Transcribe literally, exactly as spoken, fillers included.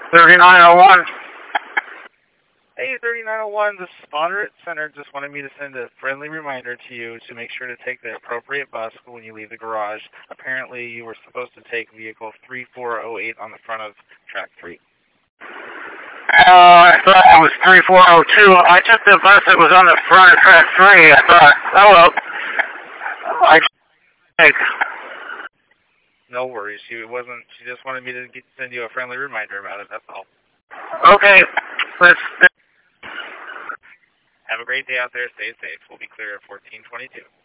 thirty-nine oh one. Hey, thirty-nine oh one, the Spawner Center just wanted me to send a friendly reminder to you to make sure to take the appropriate bus when you leave the garage. Apparently, you were supposed to take vehicle three four oh eight on the front of track three. Oh, I thought it was three four oh two. I took the bus that was on the front of track three. I thought, oh well. I think. No worries. She wasn't. She just wanted me to get, send you a friendly reminder about it. That's all. Okay. Let's. Have a great day out there. Stay safe. We'll be clear at fourteen twenty-two.